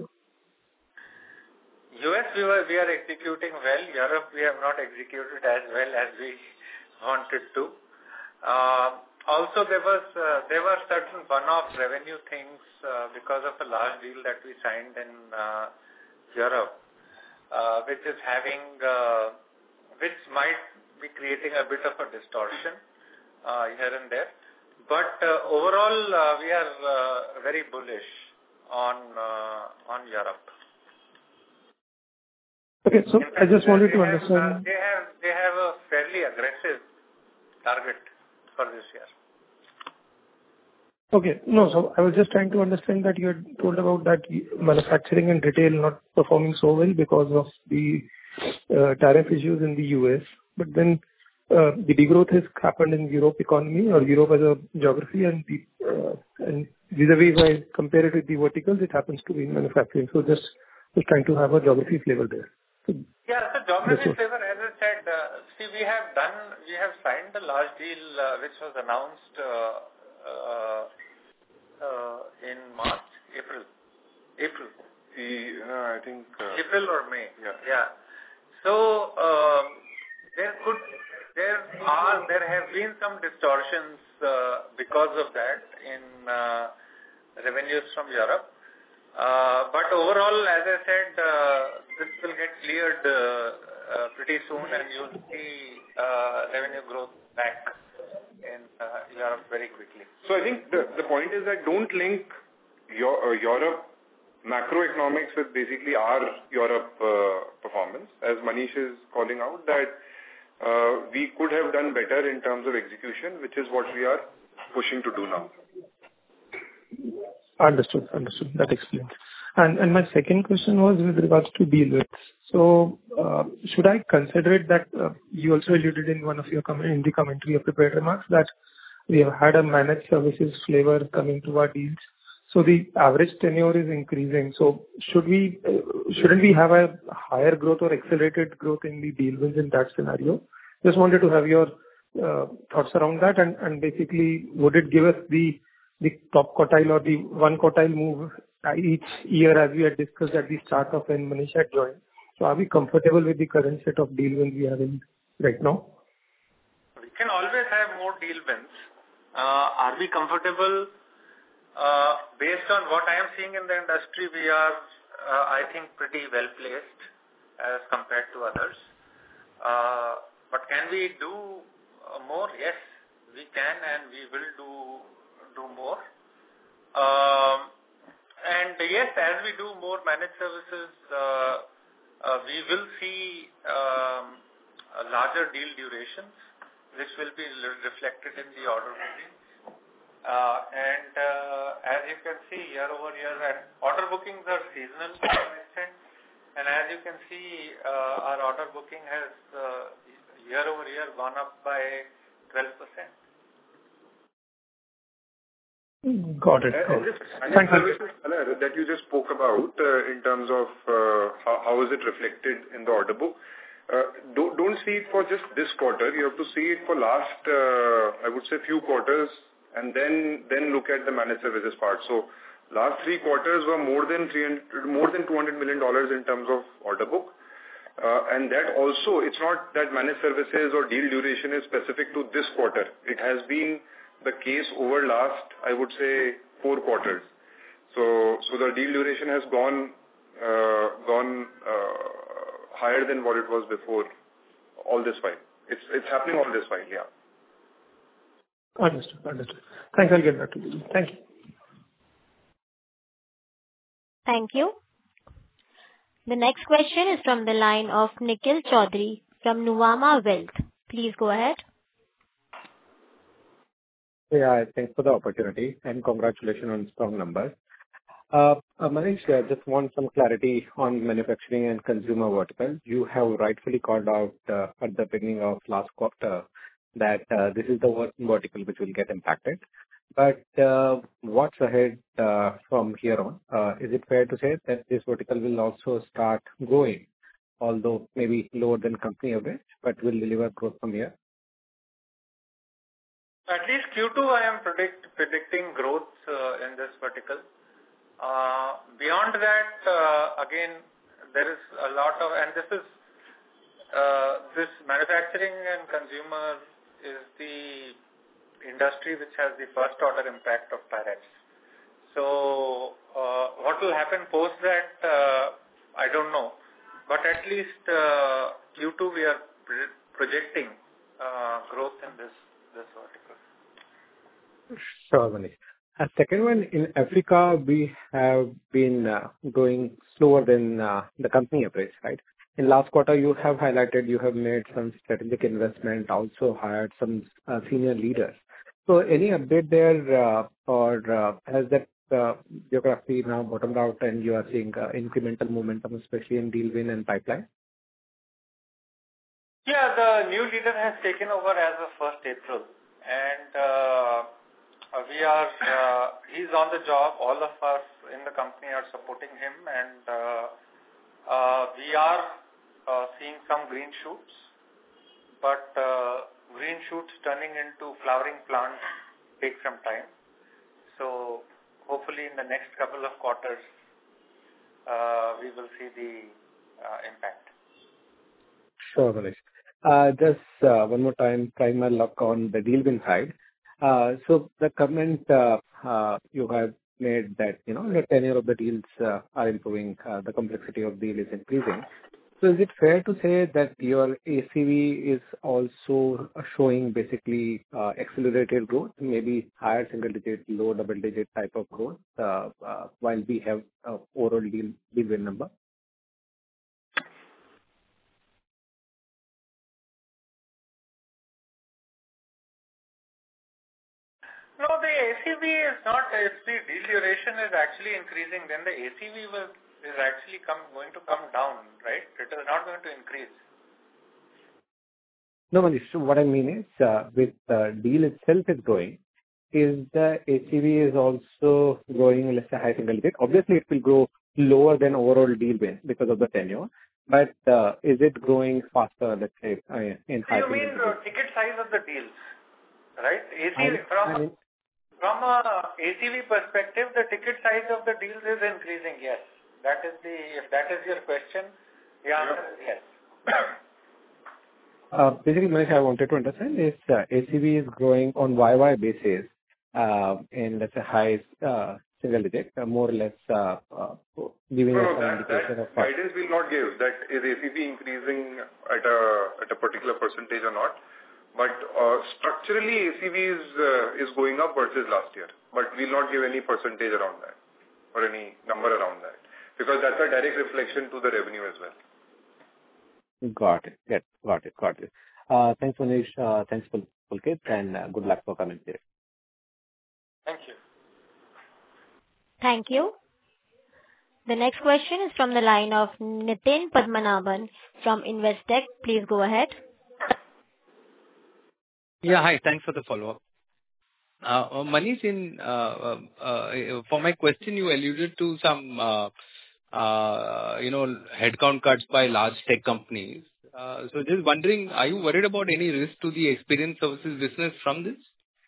U S we were we are executing well. Europe we have not executed as well as we wanted to. Uh, also, there was uh, there were certain one-off revenue things uh, because of a large deal that we signed in uh, Europe, uh, which is having uh, which might be creating a bit of a distortion uh, here and there. But uh, overall, uh, we are uh, very bullish on uh, on Europe. Okay, so I just wanted to have, understand. Uh, they have they have a fairly aggressive target for this year. Okay, no, so I was just trying to understand that you had told about that manufacturing and retail not performing so well because of the uh, tariff issues in the U S. But then uh, the degrowth has happened in Europe economy or Europe as a geography, and the uh, and vis-a-vis if I compare it with the verticals, it happens to be in manufacturing. So just just trying to have a geography flavor there. Yeah, so geography flavor, as I said, uh, see, we have done, we have signed the large deal uh, which was announced uh, uh, uh, in March, April, April. The, uh, I think uh, April or May. Yeah. Yeah. So um, there could, there are, there have been some distortions uh, because of that in uh, revenues from Europe. Uh, but overall, as I said, uh, this will get cleared uh, uh, pretty soon, and you'll see uh, revenue growth back in uh, Europe very quickly. So I think the, the point is that don't link your, uh, Europe macroeconomics with basically our Europe uh, performance. As Manish is calling out, that uh, we could have done better in terms of execution, which is what we are pushing to do now. Understood. Understood. That explains. And and my second question was with regards to deal wins. So, uh, should I consider it that uh, you also alluded in one of your comment in the commentary of prepared remarks that we have had a managed services flavor coming to our deals, so the average tenure is increasing. So should we, uh, shouldn't we have a higher growth or accelerated growth in the deal wins in that scenario? Just wanted to have your uh, thoughts around that, and and basically, would it give us the the top quartile or the one quartile move uh, each year, as we had discussed at the start of when Manish had joined? So are we comfortable with the current set of deal wins we have in right now? We can always have more deal wins. Uh, Are we comfortable? Uh, Based on what I am seeing in the industry, we are, uh, I think, pretty well placed as compared to others. Uh, But can we do uh, more? Yes, we can, and we will do do more. Um, And yes, as we do more managed services, uh, uh, we will see um, a larger deal durations, which will be l- reflected in the order booking. Uh, and uh, as you can see, year over year, and order bookings are seasonal to some extent. And as you can see, uh, our order booking has uh, year over year gone up by twelve percent. Got it. And Got and it. this managed Thanks. services color that you just spoke about uh, in terms of uh, how, how is it reflected in the order book, uh, don't, don't see it for just this quarter. You have to see it for last, uh, I would say, few quarters, and then then look at the managed services part. So last three quarters were more than three hundred, more than two hundred million dollars in terms of order book. Uh, and that also, it's not that managed services or deal duration is specific to this quarter. It has been the case over last, I would say, four quarters. So, so the deal duration has gone uh, gone uh, higher than what it was before. All this while, it's it's happening all this while. Yeah. Understood. Understood. Thanks. I'll get back to you. Thank you. Thank you. The next question is from the line of Nikhil Chaudhary from Nuvama Wealth. Please go ahead. Yeah, thanks for the opportunity and congratulations on strong numbers. Uh, uh, Manish, I just want some clarity on manufacturing and consumer vertical. You have rightfully called out uh, at the beginning of last quarter that uh, this is the one vertical which will get impacted. But uh, what's ahead uh, from here on? Uh, is it fair to say that this vertical will also start growing, although maybe lower than company average, but will deliver growth from here? At least Q two, I am predict, predicting growth uh, in this vertical. Uh, beyond that, uh, again, there is a lot of, and this is, uh, this manufacturing and consumer is the industry which has the first order impact of tariffs. So, uh, what will happen post that, uh, I don't know. But at least uh, Q two, we are pre- projecting uh, growth in this, this vertical. Sure, Manish. A second one, in Africa, we have been uh, going slower than uh, the company average, right? In last quarter, you have highlighted you have made some strategic investment, also hired some uh, senior leaders. So any update there, uh, or uh, has that uh, geography now bottomed out and you are seeing uh, incremental momentum, especially in deal win and pipeline? Yeah, the new leader has taken over as of first April. And uh, we are, uh, he's on the job. All of us in the company are supporting him. And uh, uh, we are uh, seeing some green shoots. But uh, green shoots turning into flowering plants take some time. So hopefully in the next couple of quarters, uh, we will see the uh, impact. Sure, Manish. Uh, just uh, one more time, try my luck on the deal win side. Uh, so the comment uh, uh, you have made that, you know, the tenure of the deals uh, are improving, uh, the complexity of deal is increasing. So is it fair to say that your A C V is also showing basically uh, accelerated growth, maybe higher single digit, low double digit type of growth, uh, uh, while we have uh, overall deal, deal win number? No, the A C V is not. If the deal duration is actually increasing, then the A C V will, is actually come, going to come down, right? It is not going to increase. No, Manish, so what I mean is, uh, with uh, deal itself is growing, is the A C V is also growing, let's say, high single digit. Obviously, it will grow lower than overall deal win because of the tenure, but uh, is it growing faster, let's say, uh, in So high you single mean digit? the ticket size of the deals, right? A C V, I, from, I mean, from a A C V perspective, the ticket size of the deals is increasing, yes. That is the, if that is your question, the answer is yes. Uh, Basically, Manish, I wanted to understand is uh, A C V is growing on Y Y basis uh, in, let's say, high uh, single digit, uh, more or less uh, uh, giving No, us no, some that, indication that of what. guidance will not give that is A C V increasing at a at a particular percentage or not. But uh, structurally, A C V is uh, is going up versus last year. But we'll not give any percentage around that or any number around that because that's a direct reflection to the revenue as well. Got it. Get, got it. Got it. Uh, Thanks, Manish. Uh, Thanks, Pul- Pulkit, and uh, good luck for coming here. Thank you. Thank you. The next question is from the line of Nitin Padmanabhan from Investec. Please go ahead. Yeah, hi. Thanks for the follow-up. Uh, uh, Manish, in, uh, uh, uh, for my question, you alluded to some, uh, uh, you know, headcount cuts by large tech companies. Uh, so just wondering, are you worried about any risk to the experience services business from this?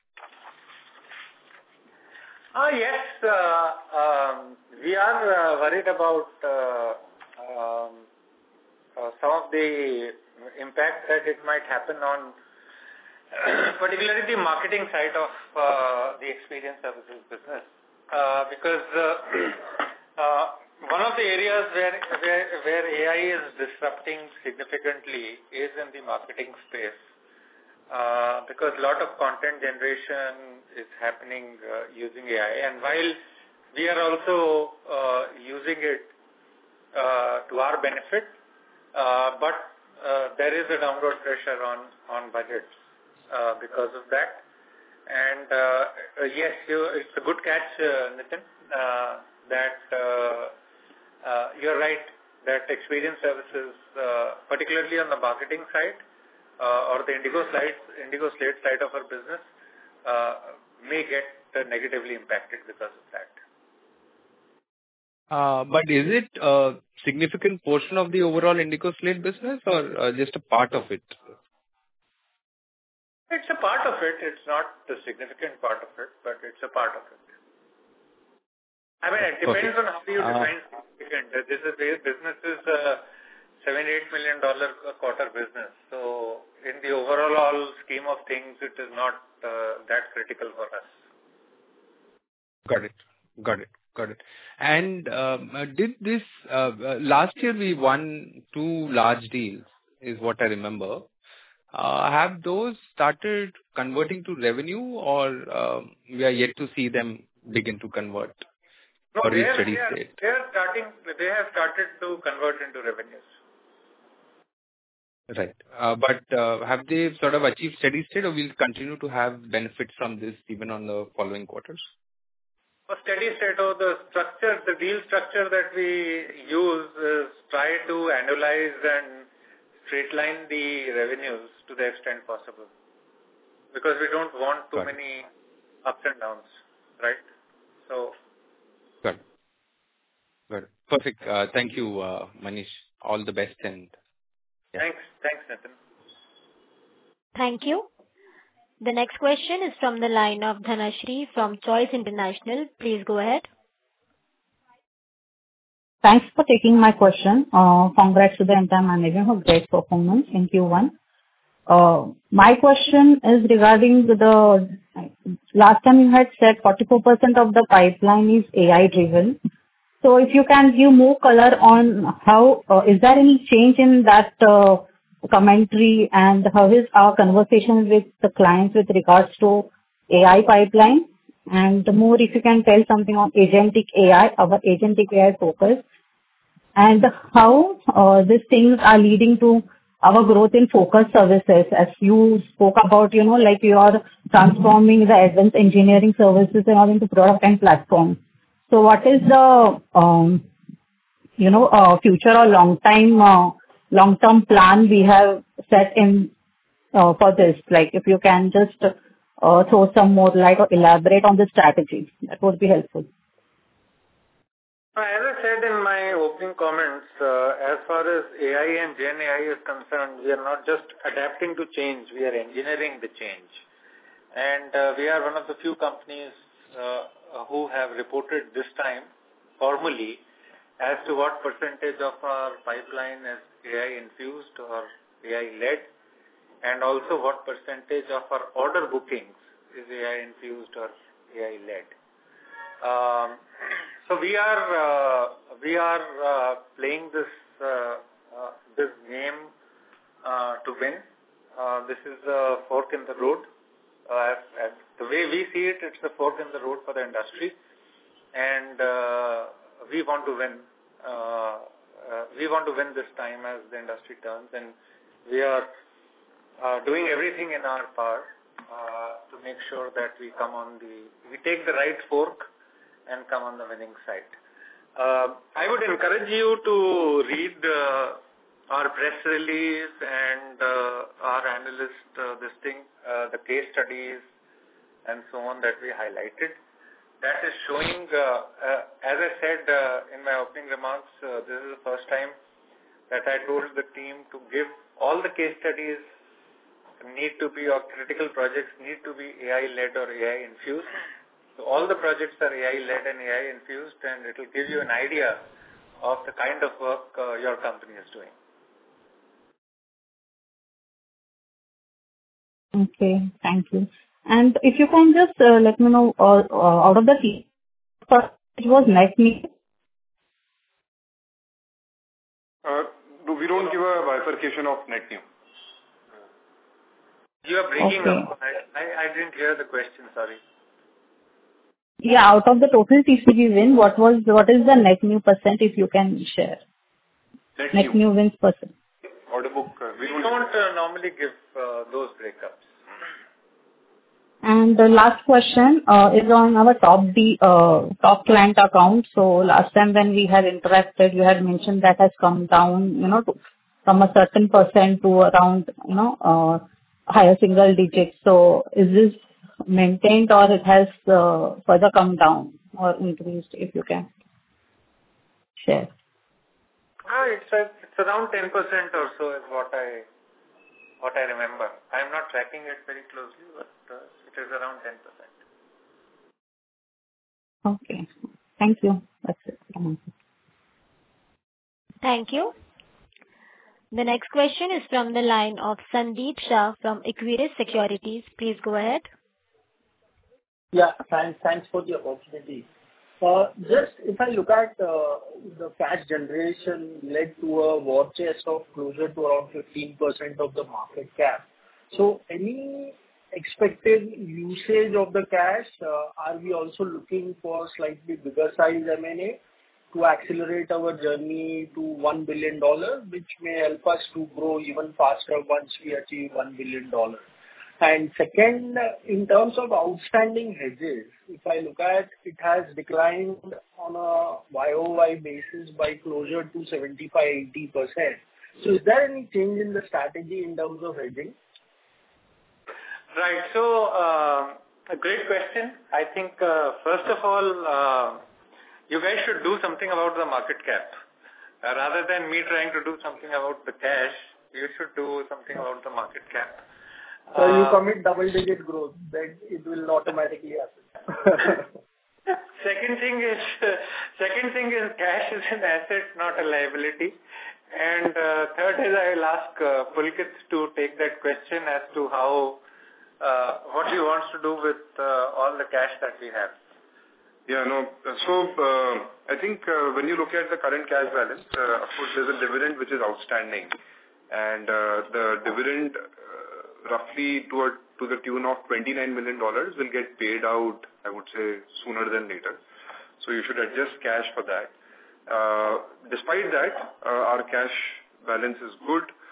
Uh, yes, uh, um, we are uh, worried about uh, um, uh, some of the impact that it might happen on particularly the marketing side of uh, the experience services business. Uh, because uh, uh, one of the areas where, where, where A I is disrupting significantly is in the marketing space. Uh, because a lot of content generation is happening uh, using A I, and while we are also uh, using it uh, to our benefit, uh, but uh, there is a downward pressure on, on budgets uh, because of that. And uh, yes, you, it's a good catch, uh, Nitin, uh, that uh, uh, you're right, that experience services, uh, particularly on the marketing side, Uh, or the Indigo slide, Indigo Slate side of our business uh, may get uh, negatively impacted because of that. Uh, but is it a significant portion of the overall Indigo Slate business or uh, just a part of it? It's a part of it. It's not the significant part of it, but it's a part of it. I mean, it depends okay. on how you define uh, significant. This is business is uh, seven, eight million dollar a quarter business. So in the overall scheme of things, it is not uh, that critical for us. Got it. Got it. Got it. And um, uh, did this, uh, uh, last year we won two large deals, is what I remember. Uh, have those started converting to revenue or um, we are yet to see them begin to convert? No, or they, reach are, steady they, are, state? they are starting, they have started to convert into revenues. Right. Uh, but uh, have they sort of achieved steady state or will continue to have benefits from this even on the following quarters? For steady state, or the structure, the deal structure that we use is try to annualize and straight line the revenues to the extent possible. Because we don't want too Got many it. ups and downs, right? So. Got it. Got it. Perfect. Uh, thank you, uh, Manish. All the best and yeah. Thanks. Thanks, Nitin. Thank you. The next question is from the line of Dhanashri from Choice International. Please go ahead. Thanks for taking my question. Uh, congrats to the entire management for great performance in Q one. Uh, my question is regarding the, last time you had said forty-four percent of the pipeline is A I driven. So if you can give more color on how, uh, is there any change in that uh, commentary and how is our conversation with the clients with regards to A I pipeline? And more if you can tell something on agentic A I, our agentic A I focus, and how uh, these things are leading to our growth in focus services, as you spoke about, you know, like you are transforming the advanced engineering services and all into product and platform. So what is the, um, you know, uh, future or long time, uh, long-term plan we have set in uh, for this? Like, if you can just uh, throw some more light or elaborate on the strategy, that would be helpful. As I said in my opening comments, uh, as far as A I and Gen A I is concerned, we are not just adapting to change, we are engineering the change. And uh, we are one of the few companies uh, who have reported this time formally as to what percentage of our pipeline is A I infused or A I led, and also what percentage of our order bookings is A I infused or A I led. Um, so we are uh, we are uh, playing this uh, uh, this game uh, to win. Uh, this is a fork in the road. Uh, as, as the way we see it, it's a fork in the road for the industry, and uh, we want to win. Uh, uh, we want to win this time as the industry turns, and we are uh, doing everything in our power uh, to make sure that we come on the we take the right fork and come on the winning side. Uh, I would encourage you to read uh, our press release and uh, our analyst uh, this thing, uh, the case studies and so on that we highlighted. That is showing, uh, uh, as I said uh, in my opening remarks, uh, this is the first time that I told the team to give all the case studies need to be, or critical projects need to be A I-led or A I-infused. So all the projects are A I-led and A I-infused, and it will give you an idea of the kind of work uh, your company is doing. Okay, thank you. And if you can just uh, let me know, uh, uh, out of the team, it was net new. Uh, we don't give a bifurcation of net new. You are breaking Okay. up. I, I, I didn't hear the question, sorry. Yeah, out of the total T C V win, what was what is the net new percent, if you can share? Net, Net new wins percent. Order book. Uh, We don't uh, normally give uh, those breakups. And the last question uh, is on our top D, uh, top client account. So last time when we had interacted, you had mentioned that has come down, you know, to, from a certain percent to around, you know, uh, higher single digits. So is this maintained or it has uh, further come down or increased, if you can share? Ah, it's, a, it's around ten percent or so is what I what I remember. I'm not tracking it very closely, but uh, it is around ten percent. Okay. Thank you. That's it. Thank you. The next question is from the line of Sandeep Shah from Equirus Securities. Please go ahead. Yeah, thanks. Thanks for the opportunity. Uh, Just if I look at uh, the cash generation led to a war chest of closer to around fifteen percent of the market cap. So any expected usage of the cash? Uh, Are we also looking for slightly bigger size M and A to accelerate our journey to one billion dollars, which may help us to grow even faster once we achieve one billion dollars? And second, in terms of outstanding hedges, if I look at, it has declined on a Y O Y basis by closer to seventy-five to eighty percent. So is there any change in the strategy in terms of hedging? Right. So, uh, a great question. I think, uh, first of all, uh, you guys should do something about the market cap. Uh, rather than me trying to do something about the cash, you should do something about the market cap. So you Uh, commit double-digit growth, then it will automatically happen. Second thing is, second thing is cash is an asset, not a liability. And uh, third is I will ask uh, Pulkit to take that question as to how, uh, what he wants to do with uh, all the cash that we have. Yeah, no. So, uh, I think uh, when you look at the current cash balance, uh, of course, there's a dividend which is outstanding. And uh, the dividend uh, roughly to, a, to the tune of twenty-nine million dollars will get paid out, I would say, sooner than later. So you should adjust cash for that. Uh, despite that, uh, our cash balance is good.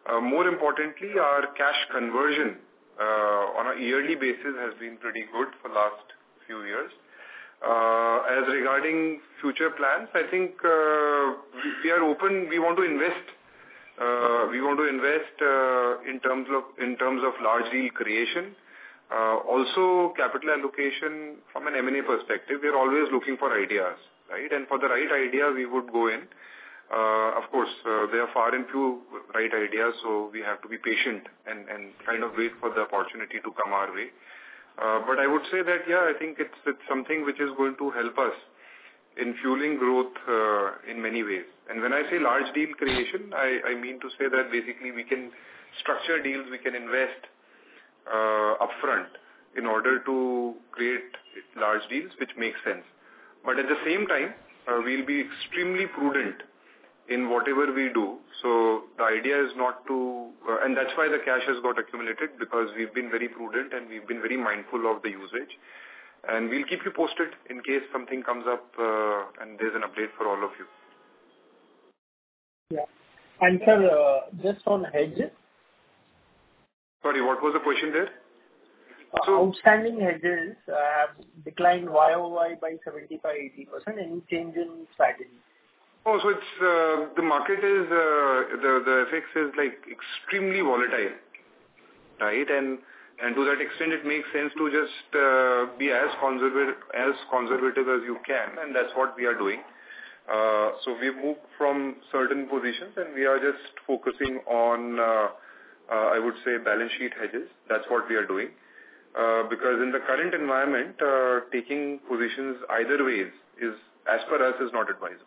Uh, more importantly, our cash conversion uh, on a yearly basis has been pretty good for last few years. Uh, as regarding future plans, I think uh, we, we are open. We want to invest. Uh, we want to invest uh, in terms of in terms of large deal creation. Uh, also, capital allocation from an M and A perspective. We are always looking for ideas, right? And for the right idea, we would go in. Uh, of course, uh, there are far and few right ideas, so we have to be patient and, and kind of wait for the opportunity to come our way. Uh, but I would say that, yeah, I think it's, it's something which is going to help us in fueling growth uh, in many ways. And when I say large deal creation, I, I mean to say that basically we can structure deals, we can invest uh, upfront in order to create large deals which make sense. But at the same time, uh, we'll be extremely prudent in whatever we do. So the idea is not to, uh, and that's why the cash has got accumulated, because we've been very prudent and we've been very mindful of the usage. And we'll keep you posted in case something comes up uh, and there's an update for all of you. Yeah. And sir, uh, just on hedges. Sorry, what was the question there? Uh, so, outstanding hedges uh, have declined Y O Y by seventy-five to eighty percent. Any change in strategy? Oh, so it's, uh, the market is, uh, the, the F X is like extremely volatile, right? And, and to that extent, it makes sense to just, uh, be as conservative, as conservative as you can. And that's what we are doing. Uh, so we've moved from certain positions and we are just focusing on, uh, uh, I would say balance sheet hedges. That's what we are doing. Uh, because in the current environment, uh, taking positions either ways is, as per us, is not advisable.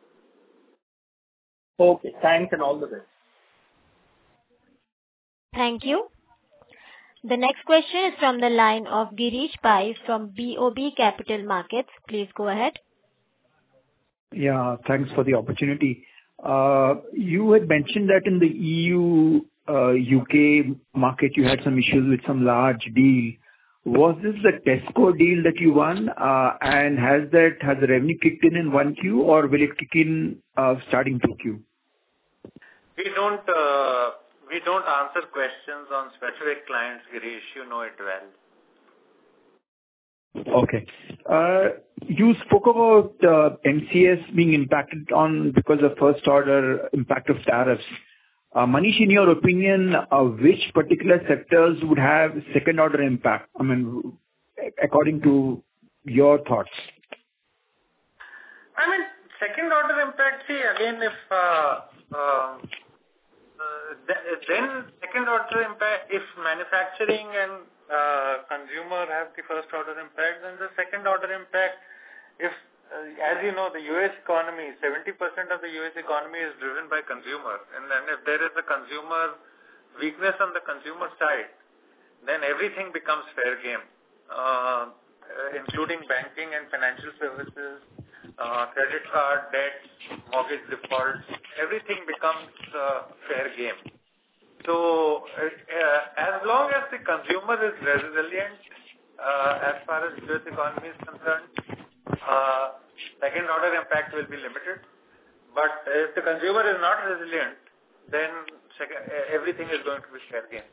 Okay, thanks and all the best. Thank you. The next question is from the line of Girish Pai from B O B Capital Markets. Please go ahead. Yeah, thanks for the opportunity. Uh, you had mentioned that in the E U, uh, U K market, you had some issues with some large deal. Was this the Tesco deal that you won? Uh, and has that, has the revenue kicked in in one Q or will it kick in uh, starting two Q? We don't, uh, we don't answer questions on specific clients, Girish. You know it well. Okay. Uh, you spoke about uh, M C S being impacted on because of first order impact of tariffs. Uh, Manish, in your opinion, uh, which particular sectors would have second order impact? I mean, according to your thoughts. I mean, second order impact, see, again, if, uh, uh, uh, then second order impact, if manufacturing and uh, consumer have the first order impact, then the second order impact, if, uh, as you know, the U S economy, seventy percent of the U S economy is driven by consumer. And then if there is a consumer weakness on the consumer side, then everything becomes fair game, uh, including banking and financial services, uh, credit card, debt, mortgage defaults, everything becomes uh, fair game. So uh, as long as the consumer is resilient, uh, as far as U S economy is concerned, uh, second order impact will be limited. But if the consumer is not resilient, then second, everything is going to be fair game.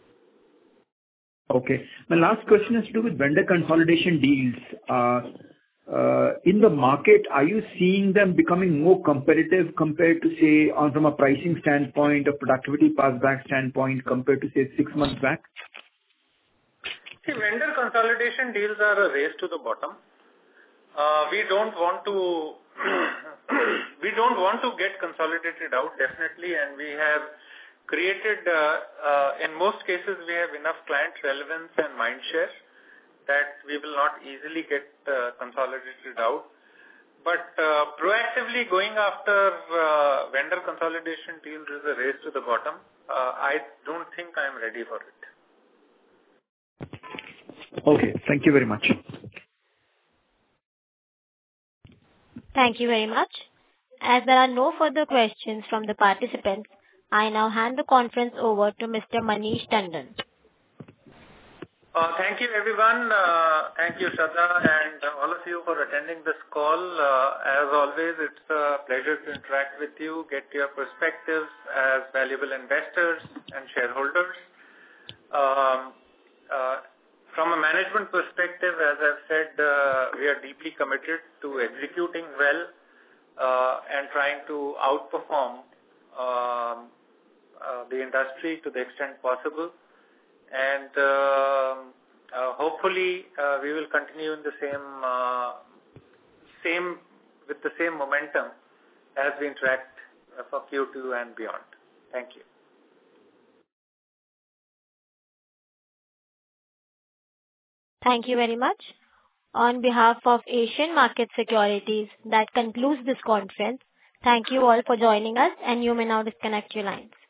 Okay. My last question has to do with vendor consolidation deals. Uh, uh, in the market, are you seeing them becoming more competitive compared to, say, on from a pricing standpoint, a productivity passback standpoint, compared to, say, six months back? See, vendor consolidation deals are a race to the bottom. Uh, we don't want to we don't want to get consolidated out, definitely, and we have created, uh, uh, in most cases, we have enough client relevance and mind share that we will not easily get uh, consolidated out. But uh, proactively going after uh, vendor consolidation deals is a race to the bottom. Uh, I don't think I am ready for it. Okay. Thank you very much. Thank you very much. As there are no further questions from the participants, I now hand the conference over to Mister Manish Tandon. Uh, thank you, everyone. Uh, thank you, Shraddha, and uh, all of you for attending this call. Uh, as always, it's a pleasure to interact with you, get your perspectives as valuable investors and shareholders. Um, uh, from a management perspective, as I've said, uh, we are deeply committed to executing well uh, and trying to outperform um, uh, the industry to the extent possible. And uh, uh, hopefully uh, we will continue in the same, uh, same with the same momentum as we interact uh, for Q two and beyond. Thank you. Thank you very much. On behalf of Asian Market Securities, that concludes this conference. Thank you all for joining us, and you may now disconnect your lines.